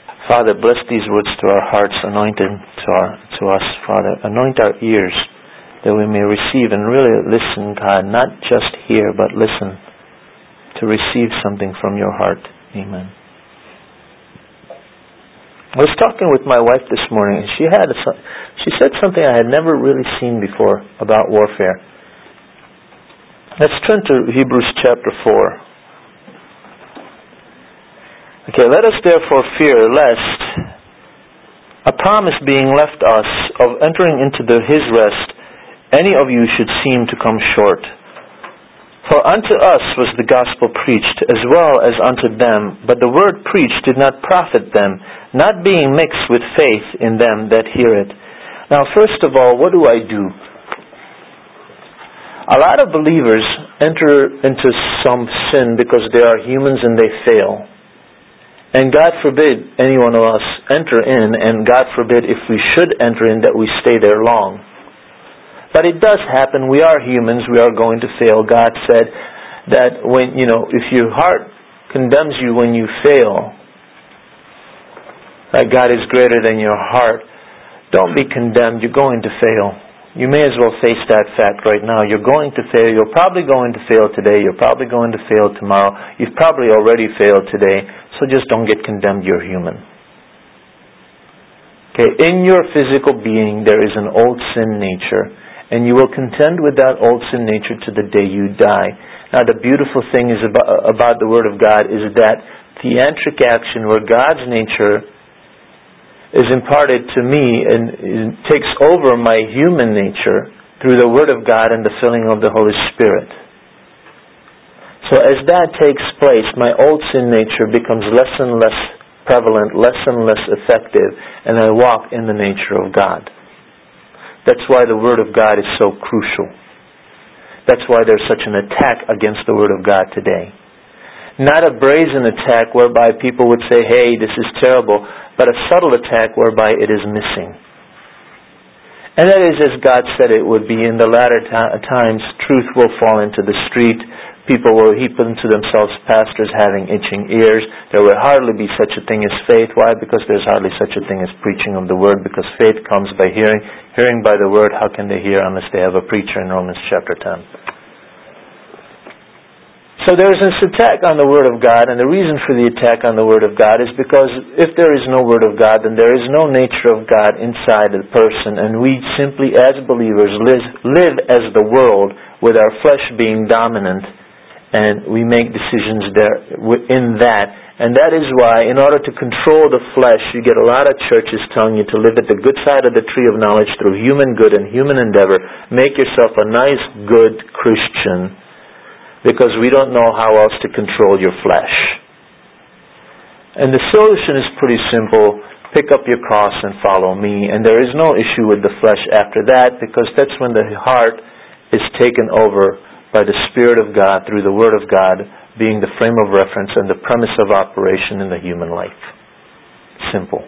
Father, bless these words to our hearts, anoint them to us, Father. Anoint our ears that we may receive and really listen, God, not just hear, but listen to receive something from your heart. Amen. I was talking with my wife this morning, and she said something I had never really seen before about warfare. Let's turn to Hebrews chapter 4. Okay, let us therefore fear lest a promise being left us of entering into his rest, any of you should seem to come short. For unto us was the gospel preached, as well as unto them, but the word preached did not profit them, not being mixed with faith in them that hear it. Now, first of all, what do? A lot of believers enter into some sin because they are humans and they fail. And God forbid any one of us enter in, and God forbid if we should enter in that we stay there long. But it does happen. We are humans. We are going to fail. God said that if your heart condemns you when you fail, that God is greater than your heart, don't be condemned. You're going to fail. You may as well face that fact right now. You're going to fail. You're probably going to fail today. You're probably going to fail tomorrow. You've probably already failed today. So just don't get condemned. You're human. Okay, in your physical being there is an old sin nature, and you will contend with that old sin nature to the day you die. Now the beautiful thing is about the Word of God is that theantric action where God's nature is imparted to me and takes over my human nature through the Word of God and the filling of the Holy Spirit. So as that takes place, my old sin nature becomes less and less prevalent, less and less effective, and I walk in the nature of God. That's why the Word of God is so crucial. That's why there's such an attack against the Word of God today. Not a brazen attack whereby people would say, hey, this is terrible, but a subtle attack whereby it is missing. And that is as God said it would be. In the latter times, truth will fall into the street. People will heap unto themselves pastors having itching ears. There will hardly be such a thing as faith. Why? Because there's hardly such a thing as preaching of the Word, because faith comes by hearing. Hearing by the Word, how can they hear unless they have a preacher in Romans chapter 10? So there's this attack on the Word of God, and the reason for the attack on the Word of God is because if there is no Word of God, then there is no nature of God inside the person, and we simply as believers live as the world with our flesh being dominant, and we make decisions there in that. And that is why, in order to control the flesh, you get a lot of churches telling you to live at the good side of the tree of knowledge through human good and human endeavor. Make yourself a nice, good Christian, because we don't know how else to control your flesh. And the solution is pretty simple. Pick up your cross and follow me. And there is no issue with the flesh after that, because that's when the heart is taken over by the Spirit of God through the Word of God being the frame of reference and the premise of operation in the human life. Simple.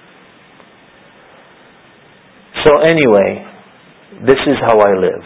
So anyway, this is how I live.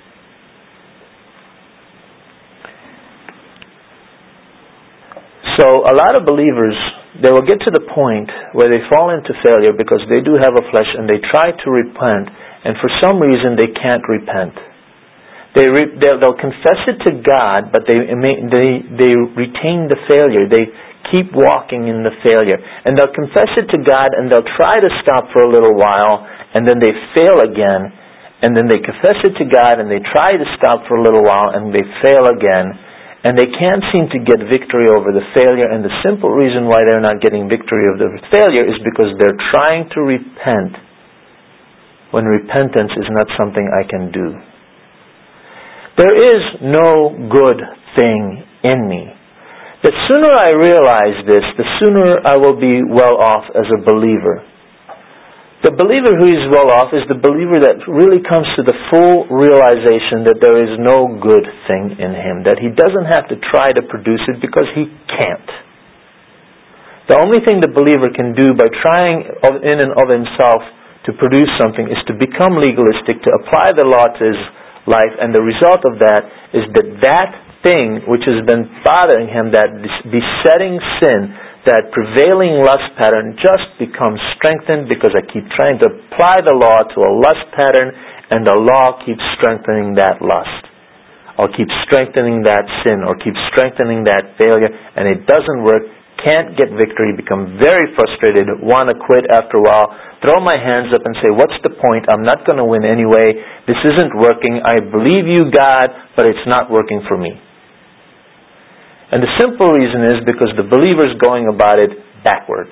So a lot of believers, they will get to the point where they fall into failure because they do have a flesh and they try to repent, and for some reason they can't repent. They'll confess it to God, but they retain the failure. They keep walking in the failure. And they'll confess it to God, and they'll try to stop for a little while, and then they fail again. And then they confess it to God, and they try to stop for a little while, and they fail again. And they can't seem to get victory over the failure. And the simple reason why they're not getting victory over the failure is because they're trying to repent when repentance is not something I can do. There is no good thing in me. The sooner I realize this, the sooner I will be well off as a believer. The believer who is well off is the believer that really comes to the full realization that there is no good thing in him, that he doesn't have to try to produce it because he can't. The only thing the believer can do by trying in and of himself to produce something is to become legalistic, to apply the law to his life, and the result of that is that thing which has been bothering him, that besetting sin, that prevailing lust pattern just becomes strengthened because I keep trying to apply the law to a lust pattern, and the law keeps strengthening that lust, or keeps strengthening that sin, or keeps strengthening that failure, and it doesn't work. Can't get victory, become very frustrated, want to quit after a while, throw my hands up and say, what's the point? I'm not going to win anyway. This isn't working. I believe you, God, but it's not working for me. And the simple reason is because the believer's going about it backwards.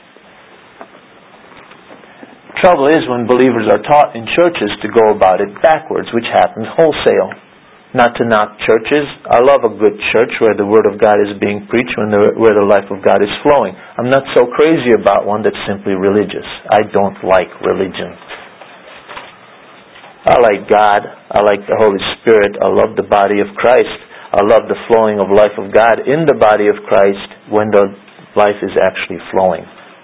Trouble is when believers are taught in churches to go about it backwards, which happens wholesale. Not to knock churches. I love a good church where the Word of God is being preached, where the life of God is flowing. I'm not so crazy about one that's simply religious. I don't like religion. I like God. I like the Holy Spirit. I love the body of Christ. I love the flowing of life of God in the body of Christ when the life is actually flowing.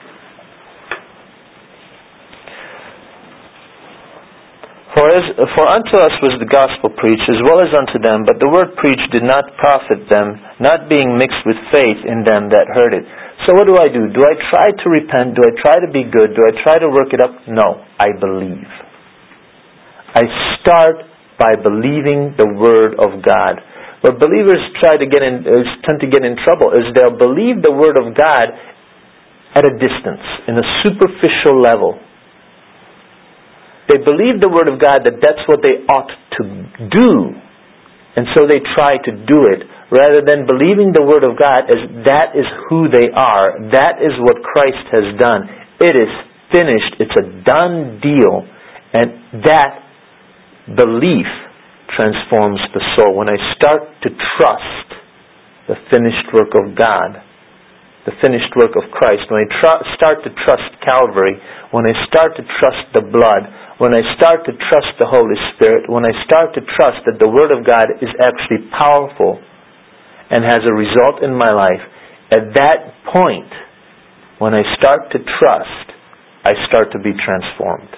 For unto us was the gospel preached, as well as unto them, but the word preached did not profit them, not being mixed with faith in them that heard it. So what do? Do I try to repent? Do I try to be good? Do I try to work it up? No, I believe. I start by believing the Word of God. What believers tend to get in trouble is they'll believe the Word of God at a distance, in a superficial level. They believe the Word of God that that's what they ought to do, and so they try to do it, rather than believing the Word of God as that is who they are, that is what Christ has done. It is finished. It's a done deal, and that belief transforms the soul. When I start to trust the finished work of God, the finished work of Christ, when I start to trust Calvary, when I start to trust the blood, when I start to trust the Holy Spirit, when I start to trust that the Word of God is actually powerful and has a result in my life, at that point, when I start to trust, I start to be transformed.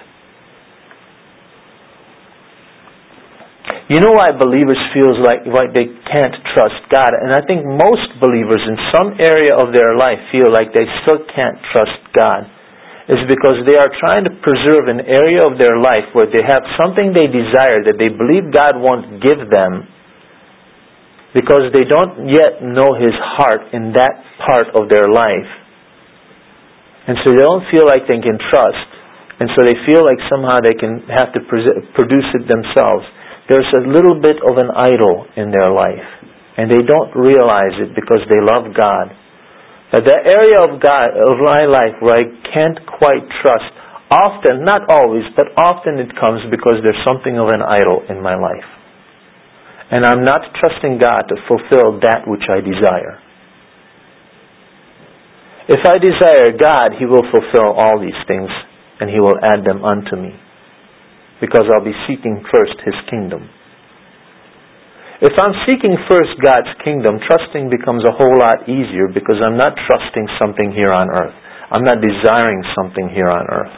You know why believers feel like they can't trust God? And I think most believers in some area of their life feel like they still can't trust God. Is because they are trying to preserve an area of their life where they have something they desire that they believe God won't give them, because they don't yet know His heart in that part of their life. And so they don't feel like they can trust. And so they feel like somehow they have to produce it themselves. There's a little bit of an idol in their life. And they don't realize it because they love God. But that area of my life where I can't quite trust, often, not always, but often it comes because there's something of an idol in my life. And I'm not trusting God to fulfill that which I desire. If I desire God, He will fulfill all these things, and He will add them unto me, because I'll be seeking first His kingdom. If I'm seeking first God's kingdom, trusting becomes a whole lot easier because I'm not trusting something here on earth. I'm not desiring something here on earth.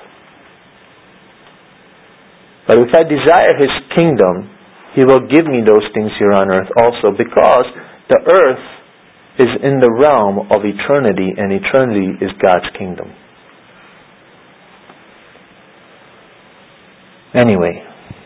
But if I desire His kingdom, He will give me those things here on earth also, because the earth is in the realm of eternity, and eternity is God's kingdom. Anyway,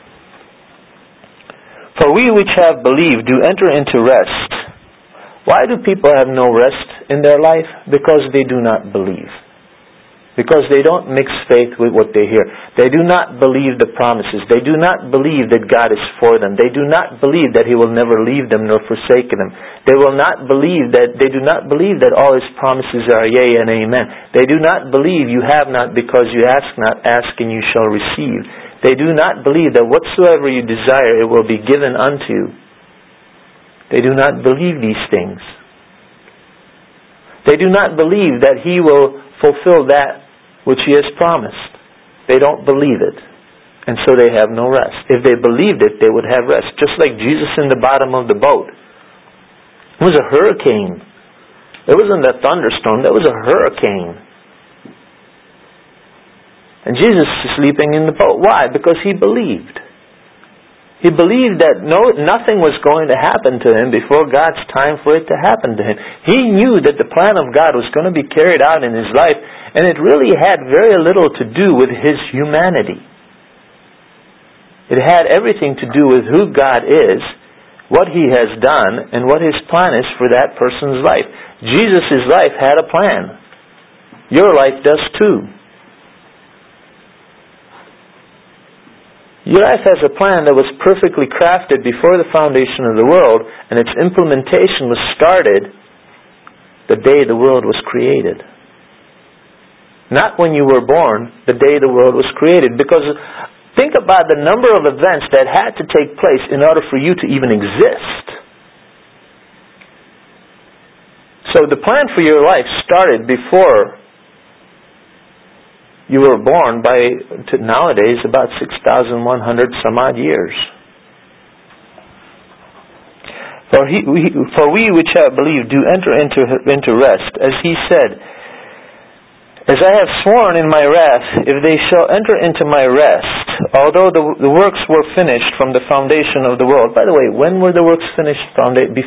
for we which have believed do enter into rest. Why do people have no rest in their life? Because they do not believe. Because they don't mix faith with what they hear. They do not believe the promises. They do not believe that God is for them. They do not believe that He will never leave them nor forsake them. They do not believe that all His promises are yea and amen. They do not believe you have not because you ask not, ask and you shall receive. They do not believe that whatsoever you desire, it will be given unto you. They do not believe these things. They do not believe that He will fulfill that which He has promised. They don't believe it. And so they have no rest. If they believed it, they would have rest. Just like Jesus in the bottom of the boat. It was a hurricane. It wasn't a thunderstorm. That was a hurricane. And Jesus is sleeping in the boat. Why? Because He believed. He believed that nothing was going to happen to him before God's time for it to happen to him. He knew that the plan of God was going to be carried out in his life, and it really had very little to do with his humanity. It had everything to do with who God is, what He has done, and what His plan is for that person's life. Jesus' life had a plan. Your life does too. Your life has a plan that was perfectly crafted before the foundation of the world, and its implementation was started the day the world was created. Not when you were born, the day the world was created. Because think about the number of events that had to take place in order for you to even exist. So the plan for your life started before you were born by, nowadays, about 6,100 some odd years. For we which have believed do enter into rest, as He said, as I have sworn in my wrath, if they shall enter into my rest, although the works were finished from the foundation of the world. By the way, when were the works finished? From the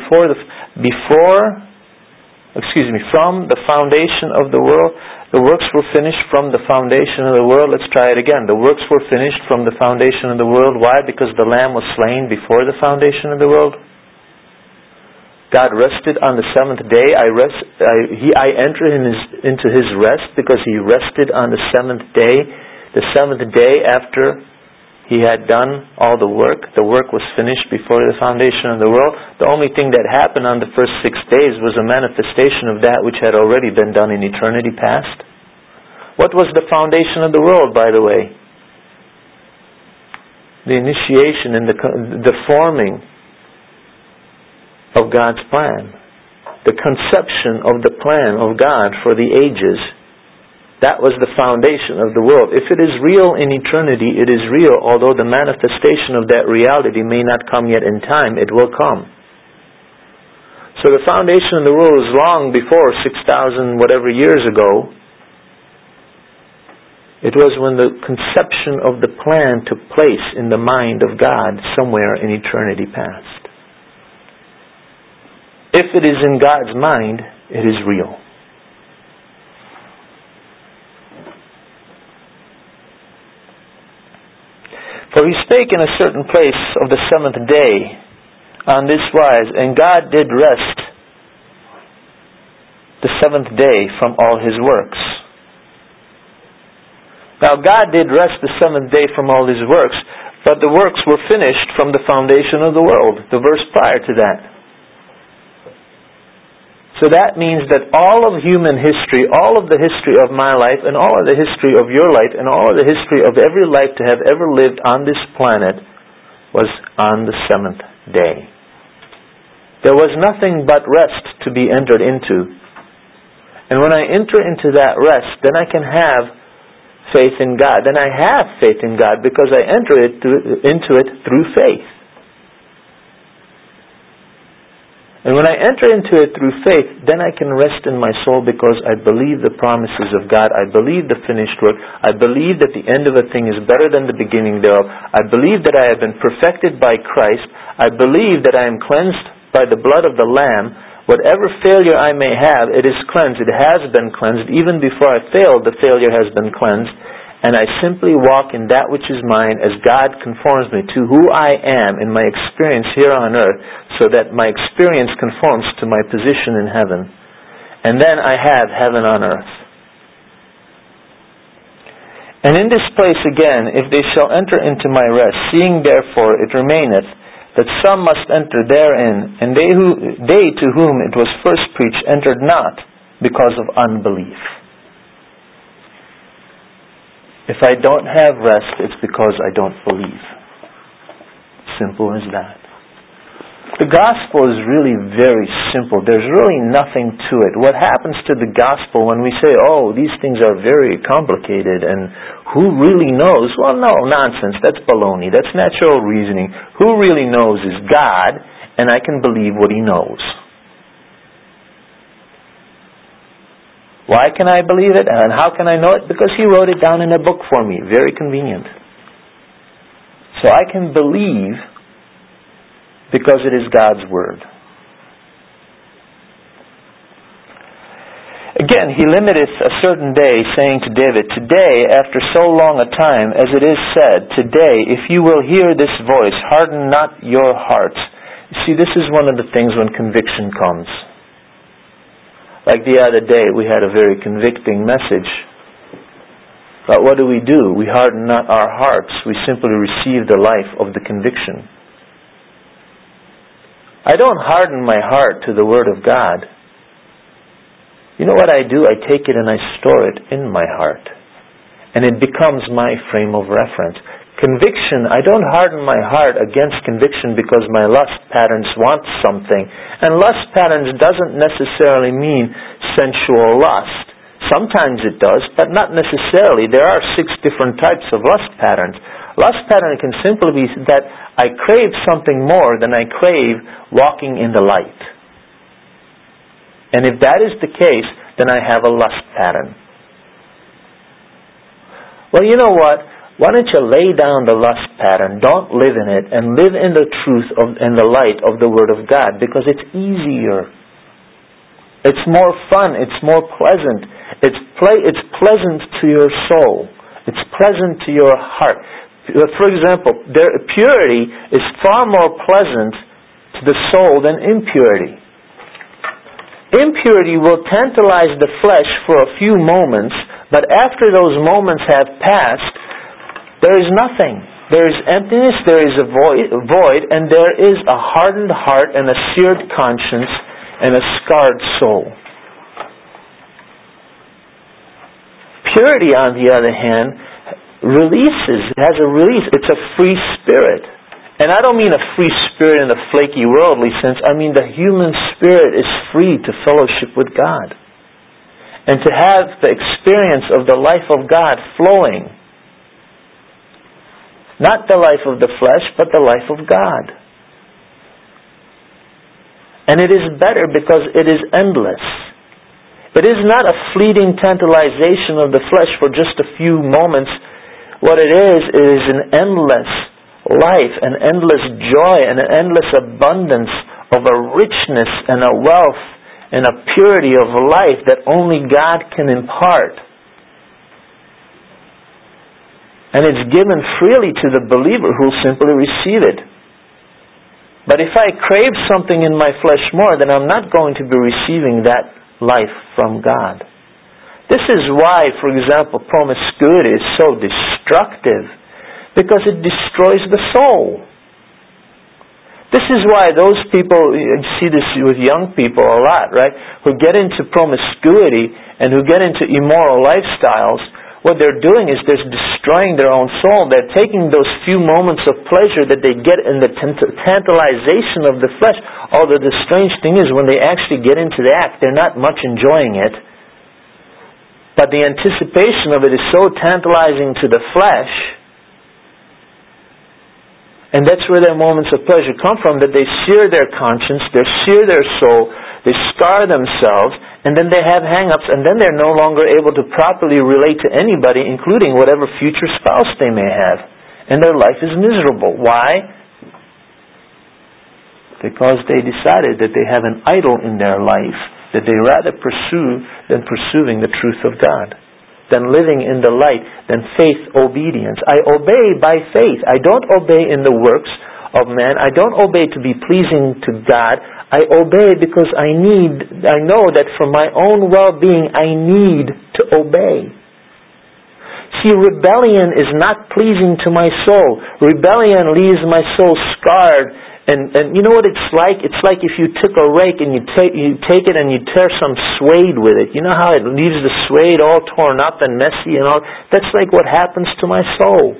foundation of the world. The works were finished from the foundation of the world. Let's try it again. The works were finished from the foundation of the world. Why? Because the Lamb was slain before the foundation of the world. God rested on the seventh day. I entered into His rest because He rested on the seventh day. The seventh day after He had done all the work was finished before the foundation of the world. The only thing that happened on the first 6 days was a manifestation of that which had already been done in eternity past. What was the foundation of the world, by the way? The initiation and the forming of God's plan. The conception of the plan of God for the ages. That was the foundation of the world. If it is real in eternity, it is real, although the manifestation of that reality may not come yet in time, it will come. So the foundation of the world was long before 6,000 whatever years ago. It was when the conception of the plan took place in the mind of God somewhere in eternity past. If it is in God's mind, it is real. For He spake in a certain place of the seventh day on this wise, and God did rest the seventh day from all His works. Now God did rest the seventh day from all His works, but the works were finished from the foundation of the world, the verse prior to that. So that means that all of human history, all of the history of my life, and all of the history of your life, and all of the history of every life to have ever lived on this planet was on the seventh day. There was nothing but rest to be entered into. And when I enter into that rest, then I can have faith in God. Then I have faith in God because I enter into it through faith. And when I enter into it through faith, then I can rest in my soul because I believe the promises of God. I believe the finished work. I believe that the end of a thing is better than the beginning thereof. I believe that I have been perfected by Christ. I believe that I am cleansed by the blood of the Lamb. Whatever failure I may have, it is cleansed. It has been cleansed. Even before I failed, the failure has been cleansed. And I simply walk in that which is mine as God conforms me to who I am in my experience here on earth, so that my experience conforms to my position in heaven. And then I have heaven on earth. And in this place again, if they shall enter into my rest, seeing therefore it remaineth that some must enter therein, and they to whom it was first preached entered not, because of unbelief. If I don't have rest, it's because I don't believe. Simple as that. The gospel is really very simple. There's really nothing to it. What happens to the gospel when we say, oh, these things are very complicated and who really knows? Well, no, nonsense. That's baloney. That's natural reasoning. Who really knows is God, and I can believe what He knows. Why can I believe it? And how can I know it? Because He wrote it down in a book for me. Very convenient. So I can believe because it is God's Word. Again, he limiteth a certain day, saying to David, Today, after so long a time, as it is said, Today, if you will hear this voice, harden not your hearts. You see, this is one of the things when conviction comes. Like the other day, we had a very convicting message. But what do? We harden not our hearts. We simply receive the life of the conviction. I don't harden my heart to the Word of God. You know what I do? I take it and I store it in my heart. And it becomes my frame of reference. Conviction, I don't harden my heart against conviction because my lust patterns want something. And lust patterns doesn't necessarily mean sensual lust. Sometimes it does, but not necessarily. There are 6 different types of lust patterns. Lust pattern can simply be that I crave something more than I crave walking in the light. And if that is the case, then I have a lust pattern. Well, you know what? Why don't you lay down the lust pattern, don't live in it, and live in the truth and the light of the Word of God, because it's easier. It's more fun. It's more pleasant. It's pleasant to your soul. It's pleasant to your heart. For example, purity is far more pleasant to the soul than impurity. Impurity will tantalize the flesh for a few moments, but after those moments have passed, there is nothing. There is emptiness, there is a void, and there is a hardened heart and a seared conscience and a scarred soul. Purity, on the other hand, has a release. It's a free spirit. And I don't mean a free spirit in a flaky worldly sense. I mean the human spirit is free to fellowship with God. And to have the experience of the life of God flowing. Not the life of the flesh, but the life of God. And it is better because it is endless. It is not a fleeting tantalization of the flesh for just a few moments. What it is an endless life, an endless joy, and an endless abundance of a richness and a wealth and a purity of life that only God can impart. And it's given freely to the believer who will simply receive it. But if I crave something in my flesh more, then I'm not going to be receiving that life from God. This is why, for example, promiscuity is so destructive. Because it destroys the soul. This is why those people, you see this with young people a lot, right? Who get into promiscuity and who get into immoral lifestyles, what they're doing is they're destroying their own soul. They're taking those few moments of pleasure that they get in the tantalization of the flesh. Although the strange thing is when they actually get into the act, they're not much enjoying it. But the anticipation of it is so tantalizing to the flesh. And that's where their moments of pleasure come from, that they sear their conscience, they sear their soul, they scar themselves, and then they have hang-ups, and then they're no longer able to properly relate to anybody, including whatever future spouse they may have. And their life is miserable. Why? Because they decided that they have an idol in their life that they rather pursue than pursuing the truth of God, than living in the light, than faith obedience. I obey by faith. I don't obey in the works of man. I don't obey to be pleasing to God. I obey because I know that for my own well-being, I need to obey. See, rebellion is not pleasing to my soul. Rebellion leaves my soul scarred. And you know what it's like? It's like if you took a rake and you take it and you tear some suede with it. You know how it leaves the suede all torn up and messy and all? That's like what happens to my soul.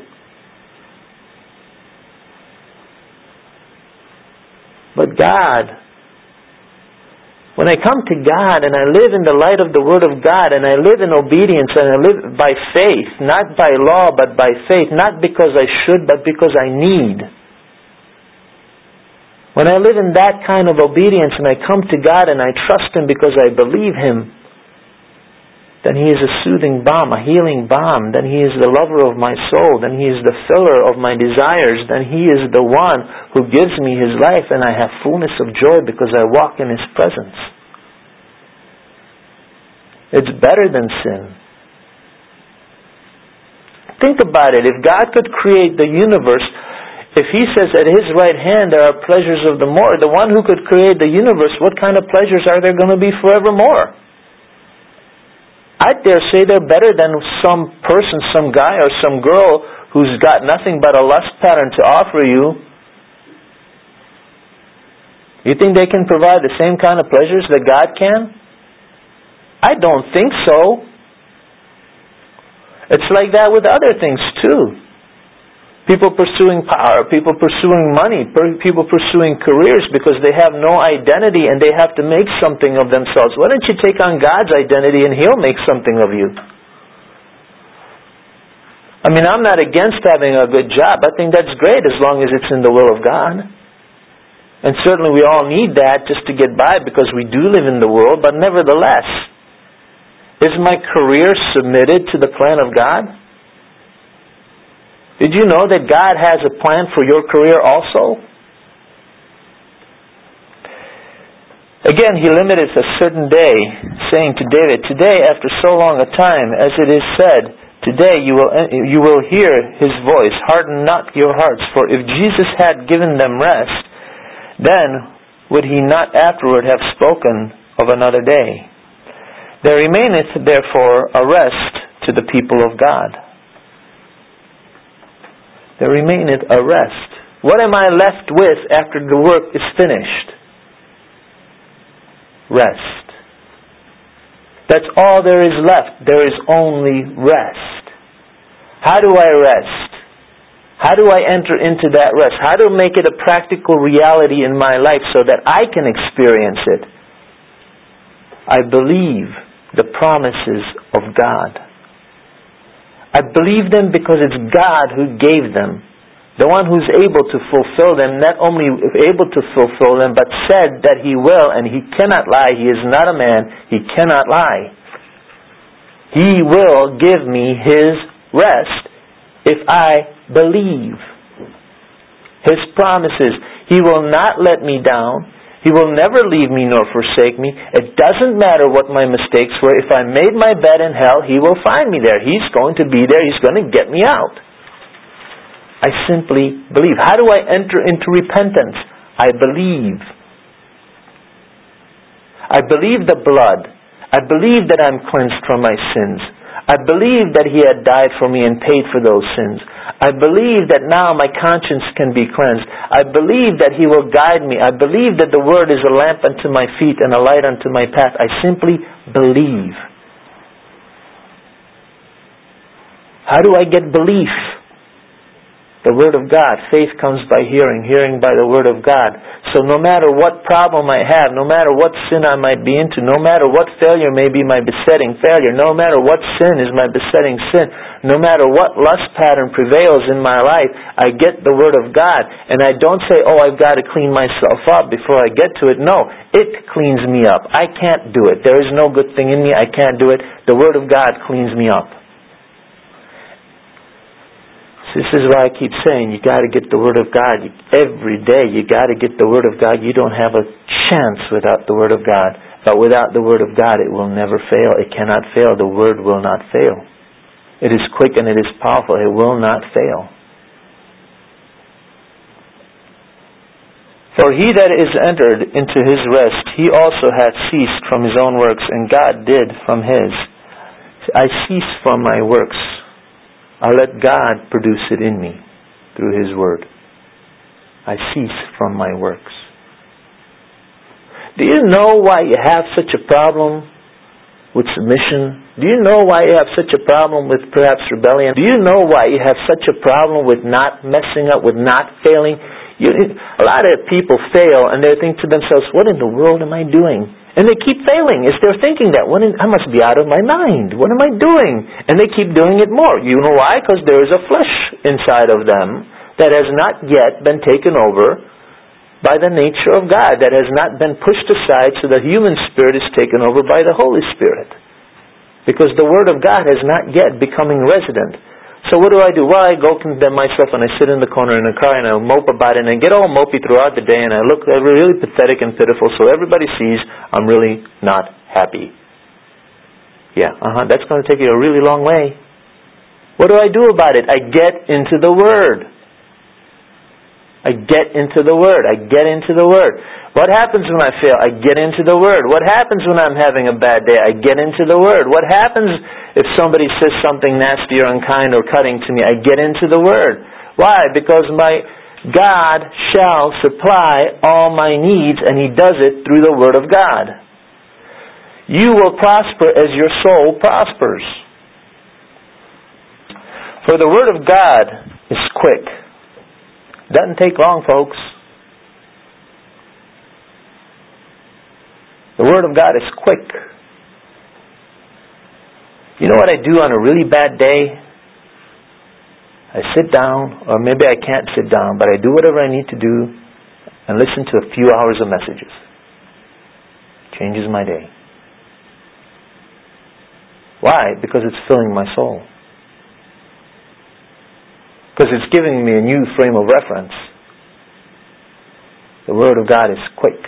But God, when I come to God and I live in the light of the Word of God and I live in obedience and I live by faith, not by law but by faith, not because I should but because I need. When I live in that kind of obedience and I come to God and I trust Him because I believe Him, then He is a soothing balm, a healing balm. Then He is the lover of my soul. Then He is the filler of my desires. Then He is the one who gives me His life, and I have fullness of joy because I walk in His presence. It's better than sin. Think about it. If God could create the universe, if He says at His right hand there are pleasures of the more, the one who could create the universe, what kind of pleasures are there going to be forevermore? I dare say they're better than some person, some guy or some girl who's got nothing but a lust pattern to offer you. You think they can provide the same kind of pleasures that God can? I don't think so. It's like that with other things too. People pursuing power, people pursuing money, people pursuing careers because they have no identity and they have to make something of themselves. Why don't you take on God's identity and He'll make something of you? I mean, I'm not against having a good job. I think that's great as long as it's in the will of God. And certainly we all need that just to get by because we do live in the world, but nevertheless, is my career submitted to the plan of God? Did you know that God has a plan for your career also? Again, He limited a certain day, saying to David, "Today, after so long a time, as it is said, today you will hear His voice. Harden not your hearts. For if Jesus had given them rest, then would He not afterward have spoken of another day? There remaineth therefore a rest to the people of God." There remaineth a rest. What am I left with after the work is finished? Rest. That's all there is left. There is only rest. How do I rest? How do I enter into that rest? How to make it a practical reality in my life so that I can experience it? I believe the promises of God. I believe them because it's God who gave them. The one who's able to fulfill them, not only able to fulfill them, but said that He will, and He cannot lie. He is not a man. He cannot lie. He will give me His rest if I believe His promises. He will not let me down. He will never leave me nor forsake me. It doesn't matter what my mistakes were. If I made my bed in hell, He will find me there. He's going to be there. He's going to get me out. I simply believe. How do I enter into repentance? I believe. I believe the blood. I believe that I'm cleansed from my sins. I believe that He had died for me and paid for those sins. I believe that now my conscience can be cleansed. I believe that He will guide me. I believe that the Word is a lamp unto my feet and a light unto my path. I simply believe. How do I get belief? The Word of God. Faith comes by hearing, hearing by the Word of God. So no matter what problem I have, no matter what sin I might be into, no matter what failure may be my besetting failure, no matter what sin is my besetting sin, no matter what lust pattern prevails in my life, I get the Word of God. And I don't say, oh, I've got to clean myself up before I get to it. No, it cleans me up. I can't do it. There is no good thing in me. I can't do it. The Word of God cleans me up. This is why I keep saying you got to get the Word of God. Every day you got to get the Word of God. You don't have a chance without the Word of God. But without the Word of God it will never fail. It cannot fail. The Word will not fail. It is quick and it is powerful. It will not fail. For he that is entered into his rest, he also hath ceased from his own works, and God did from His. I cease from my works. I let God produce it in me through His Word. I cease from my works. Do you know why you have such a problem with submission? Do you know why you have such a problem with perhaps rebellion? Do you know why you have such a problem with not messing up, with not failing? A lot of people fail and they think to themselves, what in the world am I doing? And they keep failing. As they're thinking that, I must be out of my mind. What am I doing? And they keep doing it more. You know why? Because there is a flesh inside of them that has not yet been taken over by the nature of God, that has not been pushed aside so the human spirit is taken over by the Holy Spirit. Because the Word of God has not yet becoming resident. So what do? Well, I go condemn myself and I sit in the corner and I cry and I mope about it and I get all mopey throughout the day and I look really pathetic and pitiful so everybody sees I'm really not happy. Yeah, that's going to take you a really long way. What do I do about it? I get into the Word. I get into the Word. I get into the Word. What happens when I fail? I get into the Word. What happens when I'm having a bad day? I get into the Word. What happens if somebody says something nasty or unkind or cutting to me? I get into the Word. Why? Because my God shall supply all my needs, and He does it through the Word of God. You will prosper as your soul prospers. For the Word of God is quick. Doesn't take long, folks. The Word of God is quick. You know what I do on a really bad day? I sit down, or maybe I can't sit down, but I do whatever I need to do and listen to a few hours of messages. Changes my day. Why? Because it's filling my soul. Because it's giving me a new frame of reference. The Word of God is quick.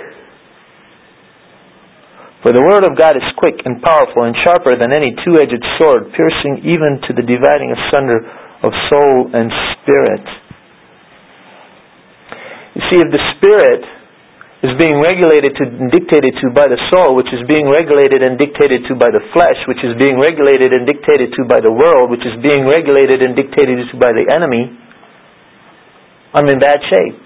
For the Word of God is quick and powerful and sharper than any two-edged sword, piercing even to the dividing asunder of soul and spirit. You see, if the spirit is being regulated and dictated to by the soul, which is being regulated and dictated to by the flesh, which is being regulated and dictated to by the world, which is being regulated and dictated to by the enemy, I'm in bad shape.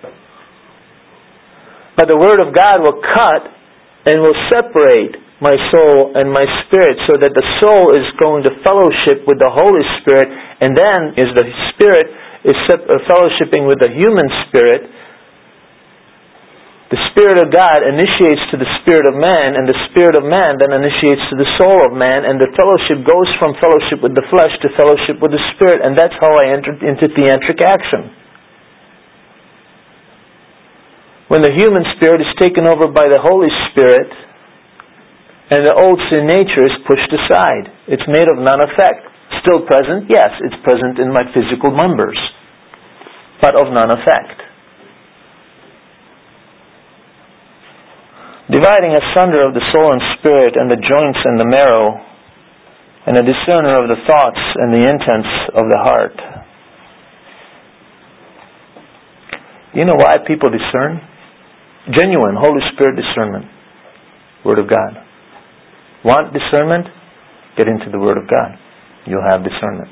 But the Word of God will cut and will separate my soul and my spirit so that the soul is going to fellowship with the Holy Spirit, and then as the spirit is fellowshipping with the human spirit, the Spirit of God initiates to the spirit of man, and the spirit of man then initiates to the soul of man, and the fellowship goes from fellowship with the flesh to fellowship with the Spirit, and that's how I enter into theantric action. When the human spirit is taken over by the Holy Spirit, and the old sin nature is pushed aside, it's made of none effect. Still present? Yes, it's present in my physical members, but of none effect. Dividing asunder of the soul and spirit and the joints and the marrow, and a discerner of the thoughts and the intents of the heart. You know why people discern? Genuine Holy Spirit discernment. Word of God. Want discernment? Get into the Word of God. You'll have discernment.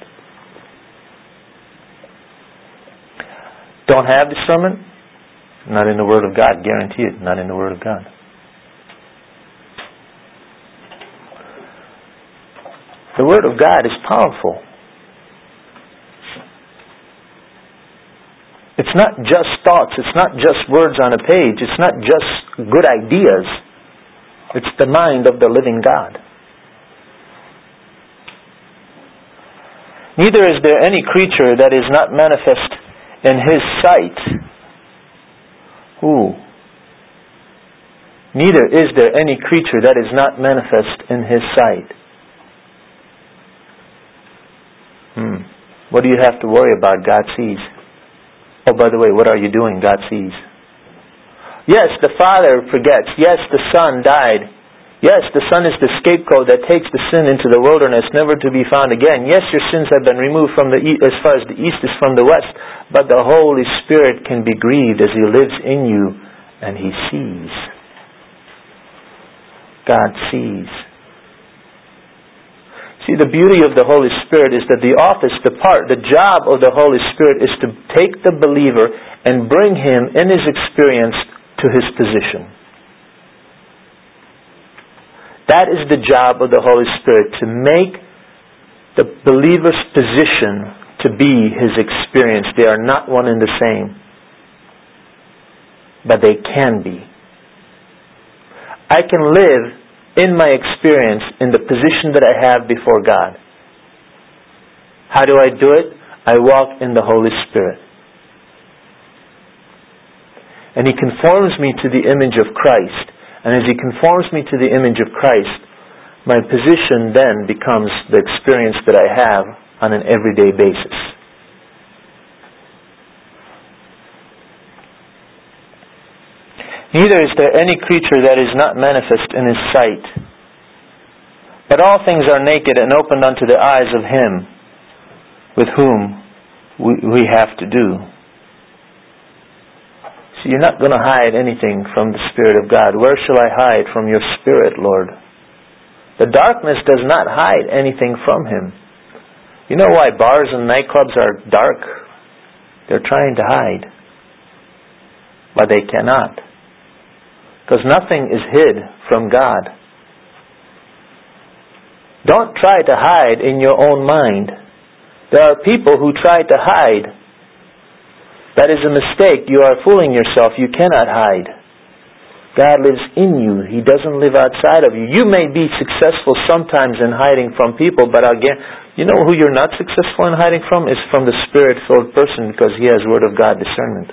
Don't have discernment? Not in the Word of God. Guarantee it. Not in the Word of God. The Word of God is powerful. It's not just thoughts. It's not just words on a page. It's not just good ideas. It's the mind of the living God. Neither is there any creature that is not manifest in His sight. Neither is there any creature that is not manifest in His sight. What do you have to worry about? God sees. Oh, by the way, what are you doing? God sees. Yes, the Father forgets. Yes, the Son died. Yes, the Son is the scapegoat that takes the sin into the wilderness, never to be found again. Yes, your sins have been removed from as far as the east is from the west, but the Holy Spirit can be grieved as He lives in you, and He sees. God sees. See, the beauty of the Holy Spirit is that the job of the Holy Spirit is to take the believer and bring him in his experience to his position. That is the job of the Holy Spirit, to make the believer's position to be his experience. They are not one and the same, but they can be. I can live in my experience in the position that I have before God. How do I do it? I walk in the Holy Spirit. And He conforms me to the image of Christ. And as He conforms me to the image of Christ, my position then becomes the experience that I have on an everyday basis. Neither is there any creature that is not manifest in His sight, but all things are naked and opened unto the eyes of Him with whom we have to do. So you're not going to hide anything from the Spirit of God. Where shall I hide from your Spirit, Lord? The darkness does not hide anything from Him. You know why bars and nightclubs are dark? They're trying to hide, but they cannot. Because nothing is hid from God. Don't try to hide in your own mind. There are people who try to hide. That is a mistake. You are fooling yourself. You cannot hide. God lives in you. He doesn't live outside of you. You may be successful sometimes in hiding from people, but again, you know who you're not successful in hiding from? Is from the Spirit-filled person, because he has Word of God discernment.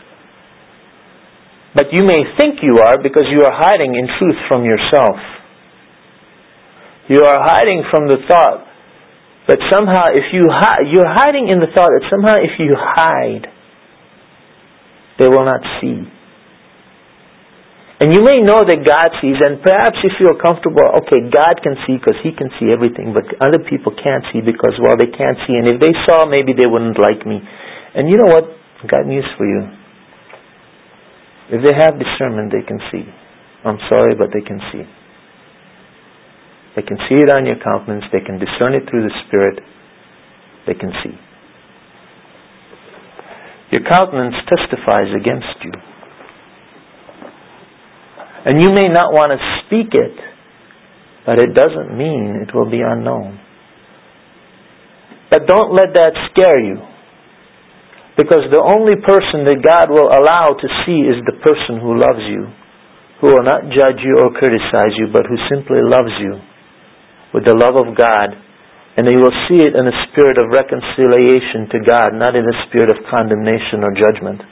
But you may think you are, because you are hiding in truth from yourself. You are hiding from the thought that somehow if you're hiding in the thought that somehow if you hide, they will not see. And you may know that God sees, and perhaps you feel comfortable, okay, God can see because He can see everything, but other people can't see because, well, they can't see, and if they saw, maybe they wouldn't like me. And you know what? I've got news for you. If they have discernment, they can see. I'm sorry, but they can see. They can see it on your countenance. They can discern it through the Spirit. They can see. Your countenance testifies against you. And you may not want to speak it, but it doesn't mean it will be unknown. But don't let that scare you. Because the only person that God will allow to see is the person who loves you, who will not judge you or criticize you, but who simply loves you with the love of God. And He will see it in a spirit of reconciliation to God, not in a spirit of condemnation or judgment,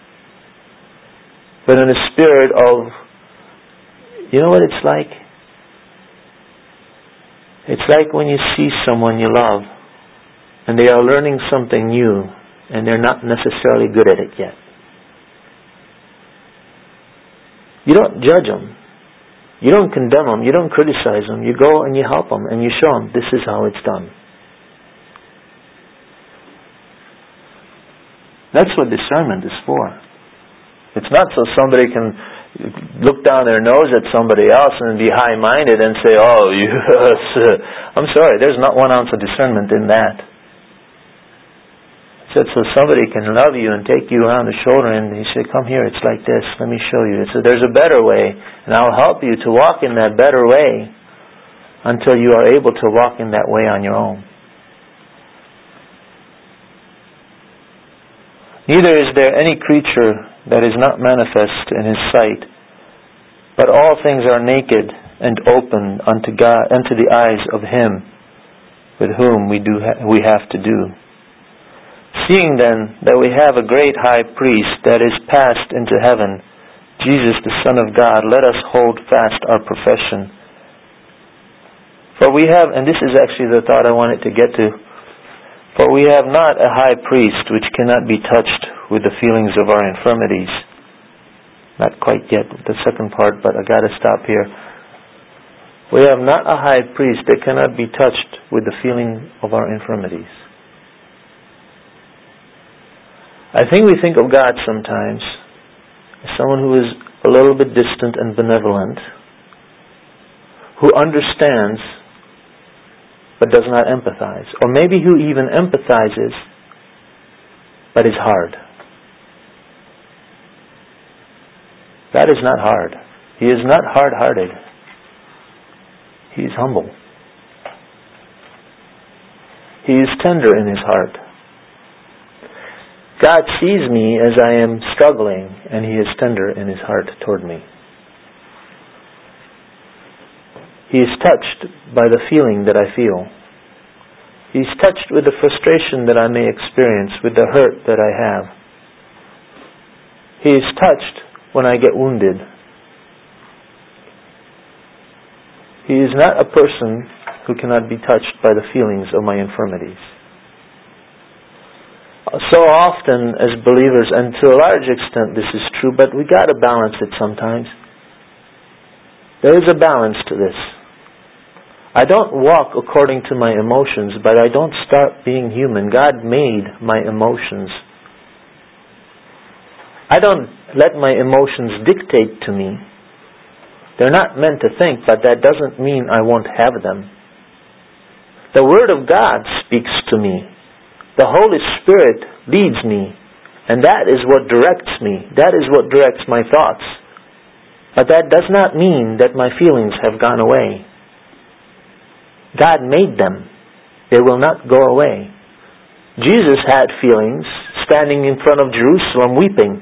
but in a spirit of, you know what it's like? It's like when you see someone you love, and they are learning something new, and they're not necessarily good at it yet. You don't judge them. You don't condemn them. You don't criticize them. You go and you help them and you show them this is how it's done. That's what discernment is for. It's not so somebody can look down their nose at somebody else and be high-minded and say, oh, yes. I'm sorry, there's not 1 ounce of discernment in that. Said so somebody can love you and take you around the shoulder and he said, come here, it's like this, let me show you. So there's a better way, and I'll help you to walk in that better way until you are able to walk in that way on your own. Neither is there any creature that is not manifest in His sight, but all things are naked and open unto God, unto the eyes of Him with whom we have to do. Seeing then that we have a great high priest that is passed into heaven, Jesus the Son of God, let us hold fast our profession. For we have, and this is actually the thought I wanted to get to, for we have not a high priest which cannot be touched with the feelings of our infirmities. Not quite yet, the second part, but I got to stop here. We have not a high priest that cannot be touched with the feeling of our infirmities. I think we think of God sometimes as someone who is a little bit distant and benevolent, who understands but does not empathize. Or maybe who even empathizes but is hard. God is not hard. He is not hard-hearted. He is humble. He is tender in His heart. God sees me as I am struggling, and He is tender in His heart toward me. He is touched by the feeling that I feel. He is touched with the frustration that I may experience, with the hurt that I have. He is touched when I get wounded. He is not a person who cannot be touched by the feelings of my infirmities. So often as believers, and to a large extent this is true, but we got to balance it sometimes. There is a balance to this. I don't walk according to my emotions, but I don't start being human. God made my emotions. I don't let my emotions dictate to me. They're not meant to think, but that doesn't mean I won't have them. The Word of God speaks to me. The Holy Spirit leads me, and that is what directs me. That is what directs my thoughts. But that does not mean that my feelings have gone away. God made them. They will not go away. Jesus had feelings, standing in front of Jerusalem weeping.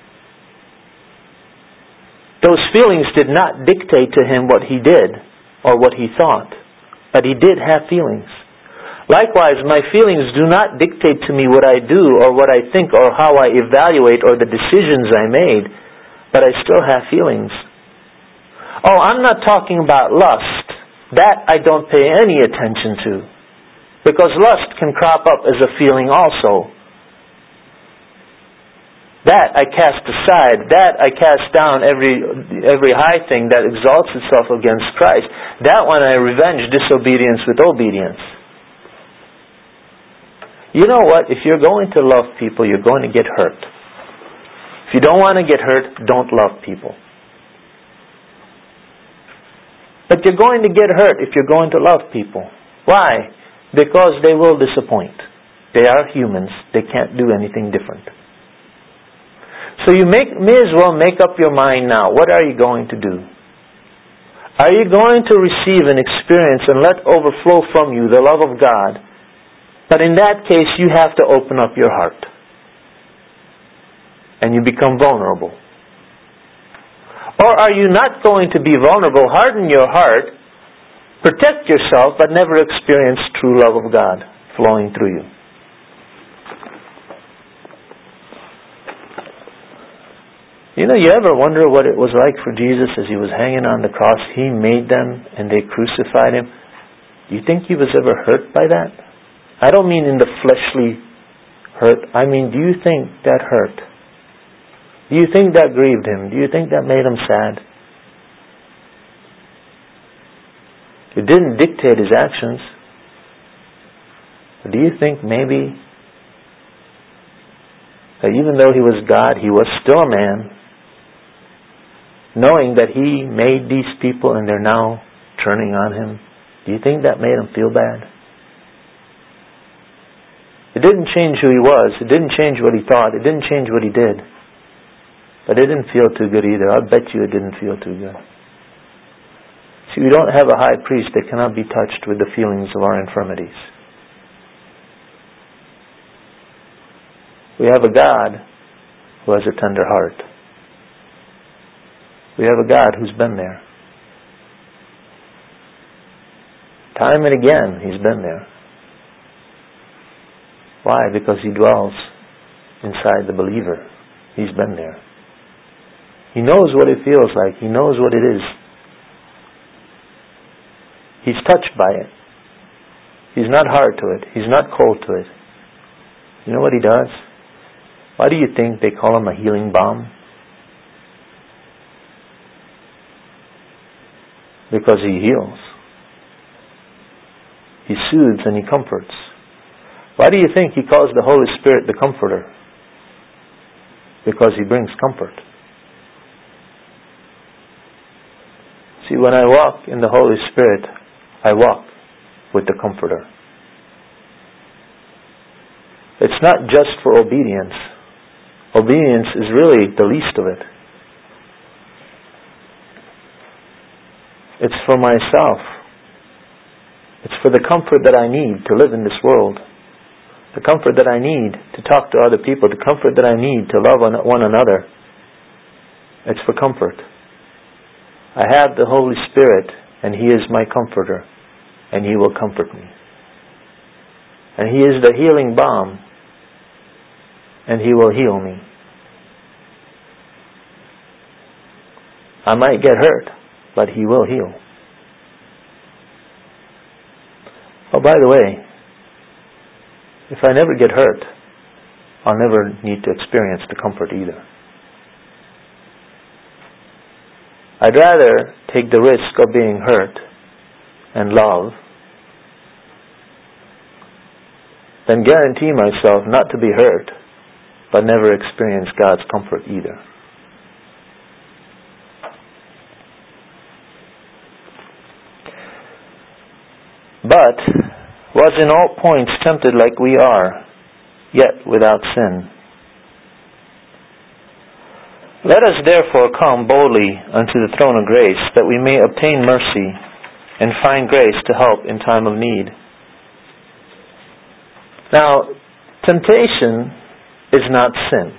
Those feelings did not dictate to him what he did or what he thought, but he did have feelings. Likewise, my feelings do not dictate to me what I do or what I think or how I evaluate or the decisions I made, but I still have feelings. Oh, I'm not talking about lust. That I don't pay any attention to, because lust can crop up as a feeling also. That I cast aside. That I cast down every high thing that exalts itself against Christ. That one I revenge disobedience with obedience. You know what? If you're going to love people, you're going to get hurt. If you don't want to get hurt, don't love people. But you're going to get hurt if you're going to love people. Why? Because they will disappoint. They are humans. They can't do anything different. So you may as well make up your mind now. What are you going to do? Are you going to receive an experience and let overflow from you the love of God? But in that case, you have to open up your heart. And you become vulnerable. Or are you not going to be vulnerable? Harden your heart, protect yourself, but never experience true love of God flowing through you. You ever wonder what it was like for Jesus as He was hanging on the cross? He made them and they crucified Him. Do you think He was ever hurt by that? I don't mean in the fleshly hurt. I mean, do you think that hurt? Do you think that grieved Him? Do you think that made Him sad? It didn't dictate His actions. But do you think maybe that even though He was God, He was still a man, knowing that He made these people and they're now turning on Him? Do you think that made Him feel bad? It didn't change who He was. It didn't change what He thought. It didn't change what He did. But it didn't feel too good either. I bet you it didn't feel too good. See, we don't have a high priest that cannot be touched with the feelings of our infirmities. We have a God who has a tender heart. We have a God who's been there. Time and again, He's been there. Why? Because He dwells inside the believer. He's been there. He knows what it feels like. He knows what it is. He's touched by it. He's not hard to it. He's not cold to it. You know what He does? Why do you think they call Him a healing balm? Because He heals. He soothes and He comforts. Why do you think He calls the Holy Spirit the Comforter? Because He brings comfort. See, when I walk in the Holy Spirit, I walk with the Comforter. It's not just for obedience. Obedience is really the least of it. It's for myself. It's for the comfort that I need to live in this world. The comfort that I need to talk to other people. The comfort that I need to love one another. It's for comfort. I have the Holy Spirit, and He is my comforter, and He will comfort me. And He is the healing balm, and He will heal me. I might get hurt, but He will heal. Oh, by the way, if I never get hurt, I'll never need to experience the comfort either. I'd rather take the risk of being hurt and love than guarantee myself not to be hurt but never experience God's comfort either. But was in all points tempted like we are, yet without sin. Let us therefore come boldly unto the throne of grace, that we may obtain mercy and find grace to help in time of need. Now, temptation is not sin.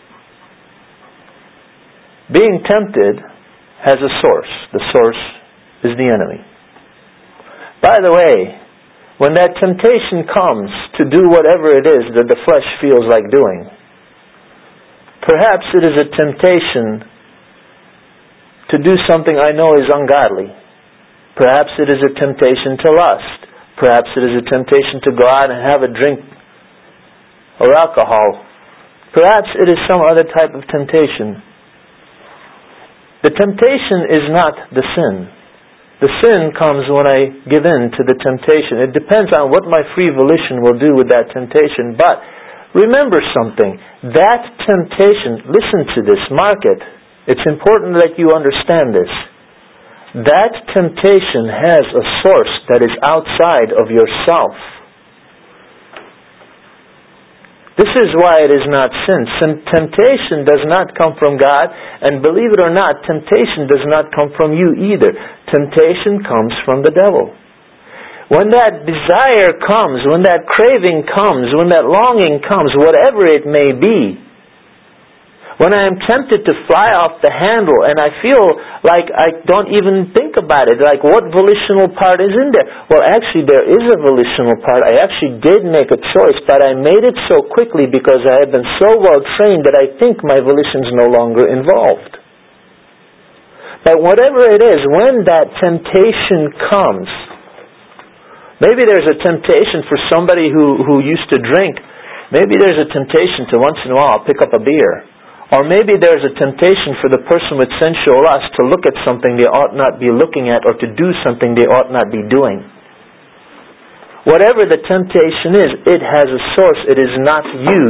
Being tempted has a source. The source is the enemy. By the way, when that temptation comes to do whatever it is that the flesh feels like doing, perhaps it is a temptation to do something I know is ungodly. Perhaps it is a temptation to lust. Perhaps it is a temptation to go out and have a drink or alcohol. Perhaps it is some other type of temptation. The temptation is not the sin. The sin comes when I give in to the temptation. It depends on what my free volition will do with that temptation. But remember something. That temptation, listen to this, mark it. It's important that you understand this. That temptation has a source that is outside of yourself. This is why it is not sin. Temptation does not come from God, and believe it or not, temptation does not come from you either. Temptation comes from the devil. When that desire comes, when that craving comes, when that longing comes, whatever it may be, when I am tempted to fly off the handle and I feel like I don't even think about it, like what volitional part is in there? Well, actually there is a volitional part. I actually did make a choice, but I made it so quickly because I had been so well trained that I think my volition's no longer involved. But whatever it is, when that temptation comes, maybe there's a temptation for somebody who used to drink. Maybe there's a temptation to once in a while pick up a beer. Or maybe there's a temptation for the person with sensual lust to look at something they ought not be looking at or to do something they ought not be doing. Whatever the temptation is, it has a source. It is not you.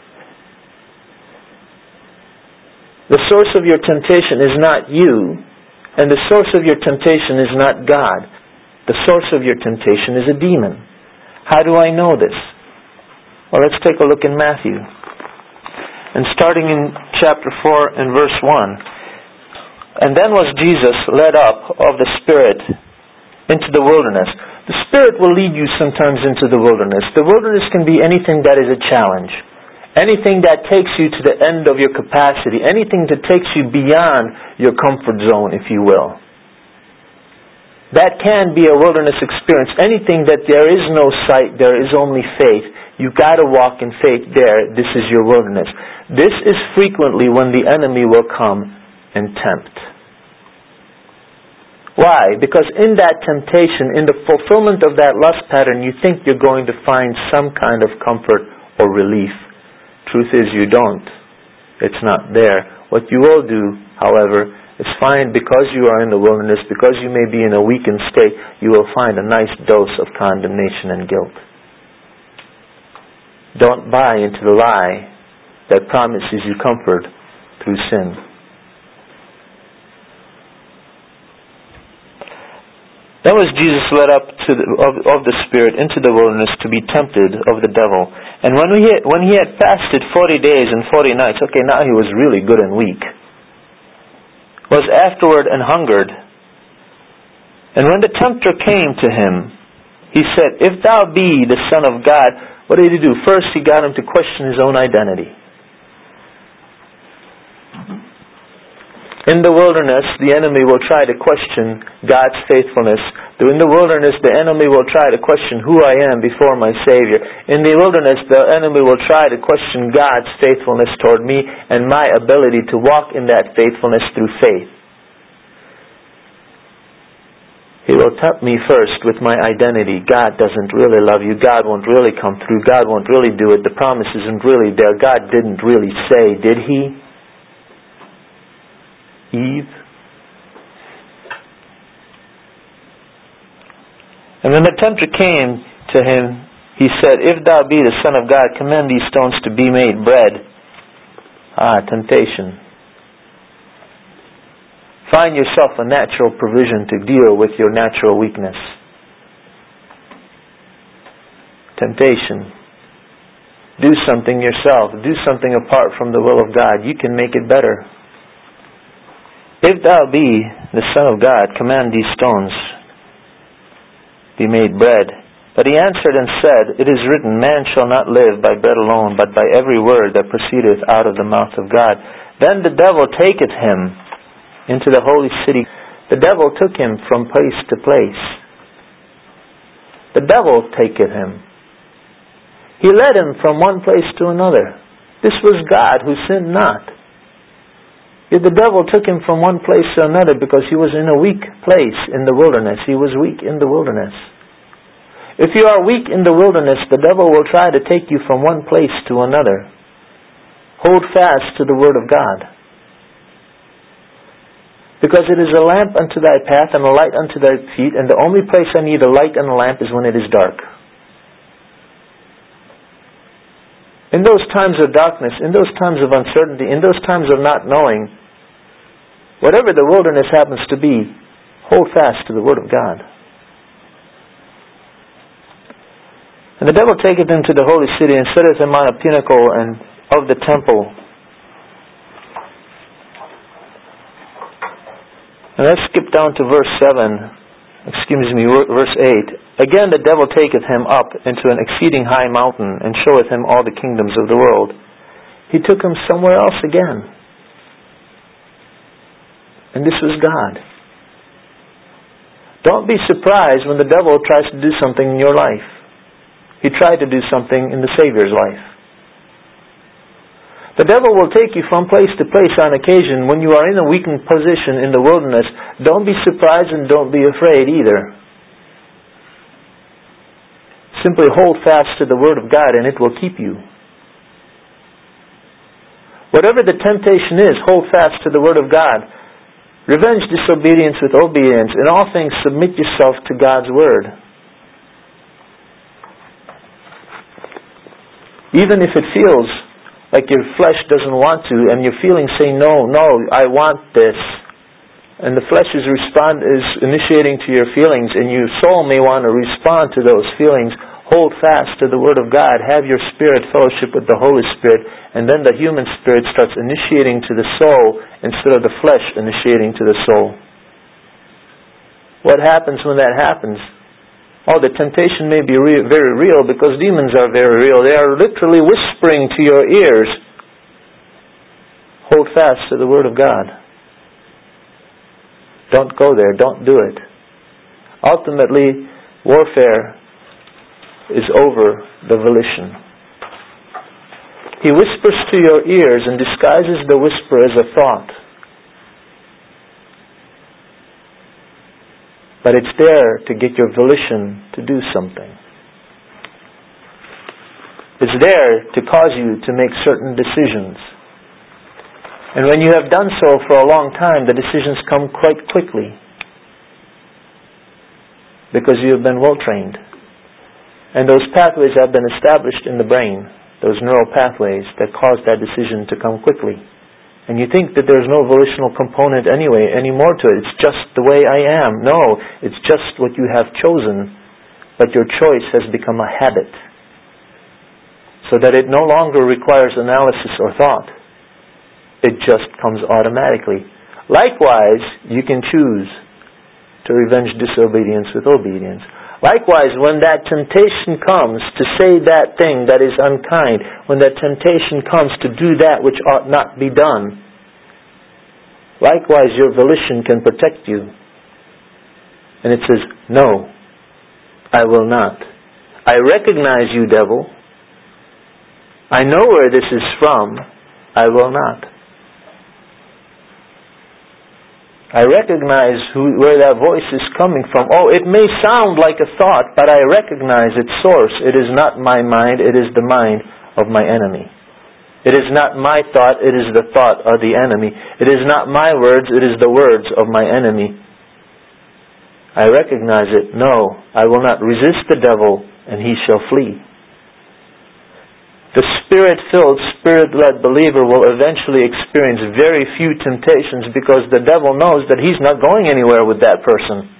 The source of your temptation is not you, and the source of your temptation is not God. The source of your temptation is a demon. How do I know this? Well, let's take a look in Matthew. And starting in chapter 4 and verse 1. And then was Jesus led up of the Spirit into the wilderness. The Spirit will lead you sometimes into the wilderness. The wilderness can be anything that is a challenge. Anything that takes you to the end of your capacity. Anything that takes you beyond your comfort zone, if you will. That can be a wilderness experience. Anything that there is no sight, there is only faith. You've got to walk in faith there. This is your wilderness. This is frequently when the enemy will come and tempt. Why? Because in that temptation, in the fulfillment of that lust pattern, you think you're going to find some kind of comfort or relief. Truth is, you don't. It's not there. What you will do, however, is find, because you are in the wilderness, because you may be in a weakened state, you will find a nice dose of condemnation and guilt. Don't buy into the lie that promises you comfort through sin. Then was Jesus led up of the Spirit into the wilderness to be tempted of the devil. And when he had fasted 40 days and 40 nights, okay, now he was really good and weak, was afterward and hungered. And when the tempter came to him, he said, If thou be the Son of God. What did he do? First, he got him to question his own identity. In the wilderness, the enemy will try to question God's faithfulness. In the wilderness, the enemy will try to question who I am before my Savior. In the wilderness, the enemy will try to question God's faithfulness toward me and my ability to walk in that faithfulness through faith. He will tempt me first with my identity. God doesn't really love you. God won't really come through. God won't really do it. The promise isn't really there. God didn't really say, did He? Eve? And when the tempter came to him, he said, if thou be the Son of God, command these stones to be made bread. Temptation. Find yourself a natural provision to deal with your natural weakness. Temptation. Do something yourself. Do something apart from the will of God. You can make it better. If thou be the Son of God, command these stones be made bread. But he answered and said, it is written, man shall not live by bread alone, but by every word that proceedeth out of the mouth of God. Then the devil taketh him into the holy city. The devil took him from place to place. The devil taketh him. He led him from one place to another. This was God who sinned not. Yet the devil took him from one place to another because he was in a weak place in the wilderness. He was weak in the wilderness. If you are weak in the wilderness, the devil will try to take you from one place to another. Hold fast to the Word of God. Because it is a lamp unto thy path and a light unto thy feet, and the only place I need a light and a lamp is when it is dark. In those times of darkness, in those times of uncertainty, in those times of not knowing, whatever the wilderness happens to be, hold fast to the Word of God. And the devil taketh him to the holy city and setteth him on a pinnacle and of the temple. And let's skip down to verse 8. Again the devil taketh him up into an exceeding high mountain, and showeth him all the kingdoms of the world. He took him somewhere else again. And this was God. Don't be surprised when the devil tries to do something in your life. He tried to do something in the Savior's life. The devil will take you from place to place on occasion. When you are in a weakened position in the wilderness, don't be surprised and don't be afraid either. Simply hold fast to the Word of God and it will keep you. Whatever the temptation is, hold fast to the Word of God. Revenge disobedience with obedience. In all things submit yourself to God's Word. Even if it feels like your flesh doesn't want to, and your feelings say, no, I want this. And the flesh is initiating to your feelings, and your soul may want to respond to those feelings. Hold fast to the Word of God. Have your spirit fellowship with the Holy Spirit, and then the human spirit starts initiating to the soul instead of the flesh initiating to the soul. What happens when that happens? The temptation may be very real because demons are very real. They are literally whispering to your ears. Hold fast to the Word of God. Don't go there. Don't do it. Ultimately, warfare is over the volition. He whispers to your ears and disguises the whisper as a thought. But it's there to get your volition to do something. It's there to cause you to make certain decisions. And when you have done so for a long time, the decisions come quite quickly. Because you have been well trained. And those pathways have been established in the brain. Those neural pathways that cause that decision to come quickly. And you think that there's no volitional component anymore to it. It's just the way I am. No, it's just what you have chosen. But your choice has become a habit. So that it no longer requires analysis or thought. It just comes automatically. Likewise, you can choose to revenge disobedience with obedience. Likewise, when that temptation comes to say that thing that is unkind, when that temptation comes to do that which ought not be done, likewise your volition can protect you. And it says, no, I will not. I recognize you, devil. I know where this is from. I will not. I recognize where that voice is coming from. Oh, it may sound like a thought, but I recognize its source. It is not my mind, it is the mind of my enemy. It is not my thought, it is the thought of the enemy. It is not my words, it is the words of my enemy. I recognize it. No, I will not resist the devil, and he shall flee. The Spirit-filled, Spirit-led believer will eventually experience very few temptations because the devil knows that he's not going anywhere with that person.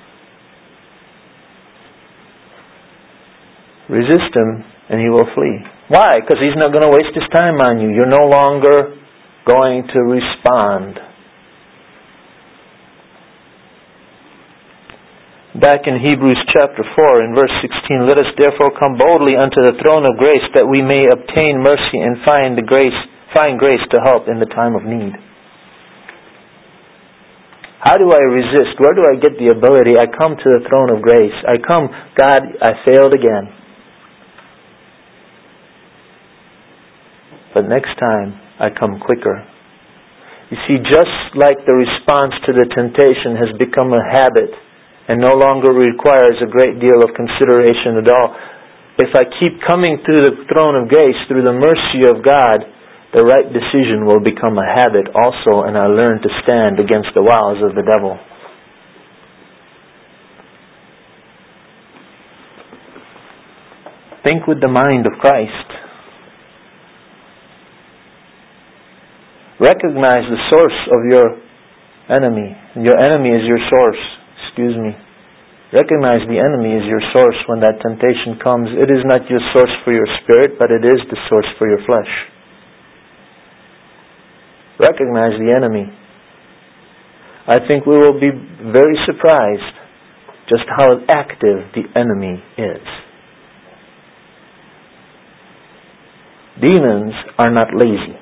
Resist him and he will flee. Why? Because he's not going to waste his time on you. You're no longer going to respond. Back in Hebrews chapter 4 in verse 16, let us therefore come boldly unto the throne of grace that we may obtain mercy and find grace to help in the time of need. How do I resist? Where do I get the ability? I come to the throne of grace. I come, God, I failed again. But next time, I come quicker. You see, just like the response to the temptation has become a habit and no longer requires a great deal of consideration at all, if I keep coming through the throne of grace, through the mercy of God, the right decision will become a habit also, and I learn to stand against the wiles of the devil. Think with the mind of Christ. Recognize the source of your enemy. Your enemy is your source. Recognize the enemy is your source when that temptation comes. It is not your source for your spirit, but it is the source for your flesh. Recognize the enemy. I think we will be very surprised just how active the enemy is. Demons are not lazy.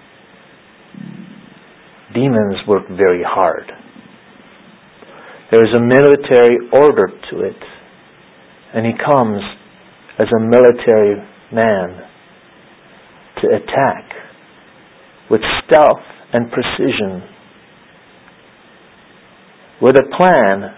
Demons work very hard. There is a military order to it. And he comes as a military man to attack with stealth and precision, with a plan.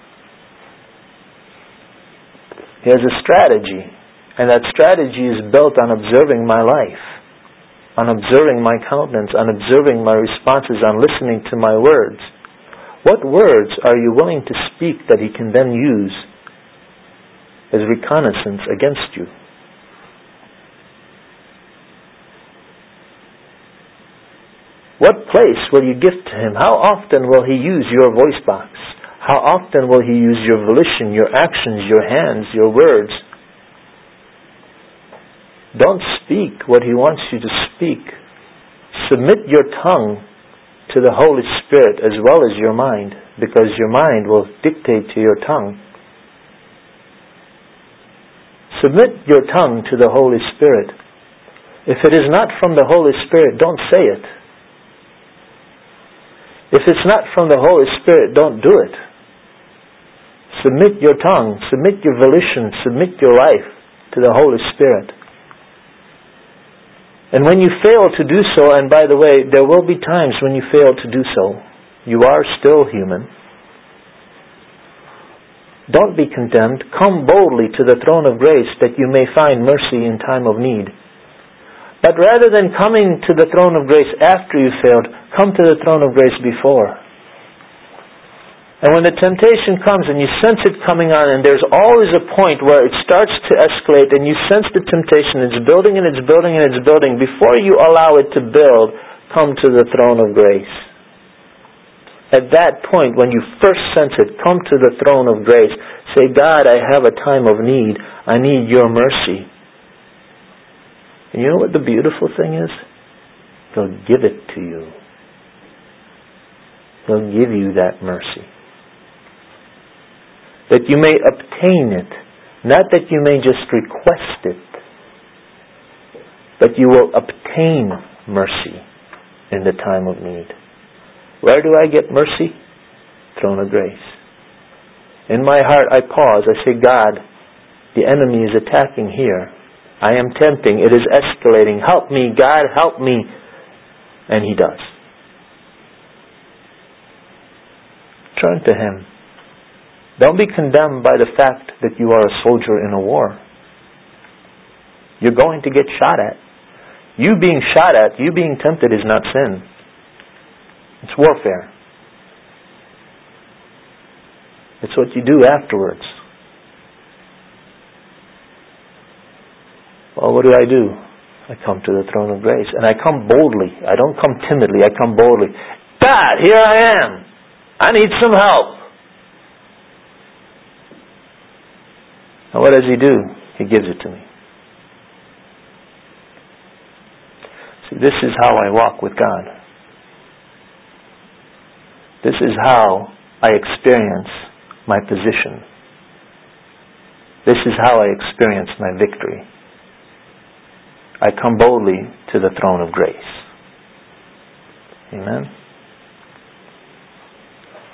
He has a strategy, and that strategy is built on observing my life, on observing my countenance, on observing my responses, on listening to my words. What words are you willing to speak that he can then use as reconnaissance against you? What place will you give to him? How often will he use your voice box? How often will he use your volition, your actions, your hands, your words? Don't speak what he wants you to speak. Submit your tongue to the Holy Spirit as well as your mind, because your mind will dictate to your tongue. Submit your tongue to the Holy Spirit. If it is not from the Holy Spirit, don't say it. If it's not from the Holy Spirit, don't do it. Submit your tongue, submit your volition, submit your life to the Holy Spirit. And when you fail to do so, and by the way, there will be times when you fail to do so, you are still human. Don't be condemned. Come boldly to the throne of grace that you may find mercy in time of need. But rather than coming to the throne of grace after you failed, come to the throne of grace before. And when the temptation comes and you sense it coming on, and there's always a point where it starts to escalate and you sense the temptation, it's building and it's building and it's building. Before you allow it to build, come to the throne of grace. At that point, when you first sense it, come to the throne of grace. Say, God, I have a time of need. I need your mercy. And you know what the beautiful thing is? He'll give it to you. He'll give you that mercy. That you may obtain it. Not that you may just request it. But you will obtain mercy in the time of need. Where do I get mercy? Throne of grace. In my heart I pause. I say, God, the enemy is attacking here. I am tempting. It is escalating. Help me, God, help me. And He does. Turn to Him. Don't be condemned by the fact that you are a soldier in a war. You're going to get shot at. You being shot at, you being tempted is not sin. It's warfare. It's what you do afterwards. Well, what do? I come to the throne of grace. And I come boldly. I don't come timidly. I come boldly. God, here I am. I need some help. And what does He do? He gives it to me. See, this is how I walk with God. This is how I experience my position. This is how I experience my victory. I come boldly to the throne of grace. Amen.